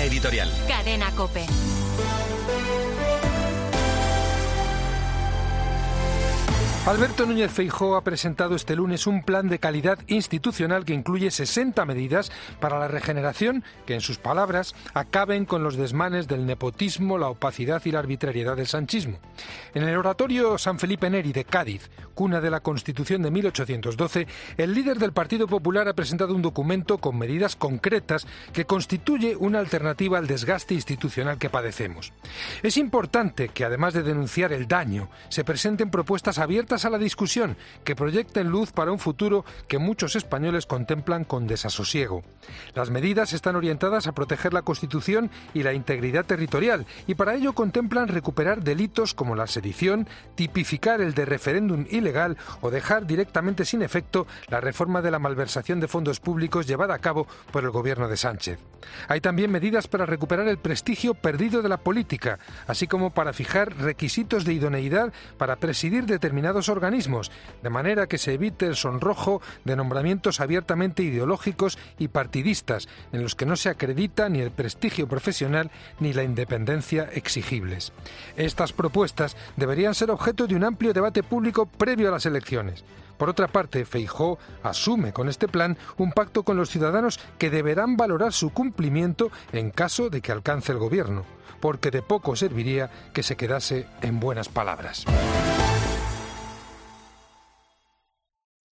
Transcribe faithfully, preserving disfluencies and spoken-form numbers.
editorial. Cadena COPE. Alberto Núñez Feijóo ha presentado este lunes un plan de calidad institucional que incluye sesenta medidas para la regeneración que, en sus palabras, acaben con los desmanes del nepotismo, la opacidad y la arbitrariedad del sanchismo. En el oratorio San Felipe Neri de Cádiz, cuna de la Constitución de mil ochocientos doce, el líder del Partido Popular ha presentado un documento con medidas concretas que constituye una alternativa al desgaste institucional que padecemos. Es importante que, además de denunciar el daño, se presenten propuestas abiertas a la discusión que proyecten luz para un futuro que muchos españoles contemplan con desasosiego. Las medidas están orientadas a proteger la Constitución y la integridad territorial y para ello contemplan recuperar delitos como la sedición, tipificar el de referéndum ilegal o dejar directamente sin efecto la reforma de la malversación de fondos públicos llevada a cabo por el gobierno de Sánchez. Hay también medidas para recuperar el prestigio perdido de la política, así como para fijar requisitos de idoneidad para presidir determinados organismos, de manera que se evite el sonrojo de nombramientos abiertamente ideológicos y partidistas, en los que no se acredita ni el prestigio profesional ni la independencia exigibles. Estas propuestas deberían ser objeto de un amplio debate público previo a las elecciones. Por otra parte, Feijóo asume con este plan un pacto con los ciudadanos que deberán valorar su cumplimiento en caso de que alcance el gobierno, porque de poco serviría que se quedase en buenas palabras.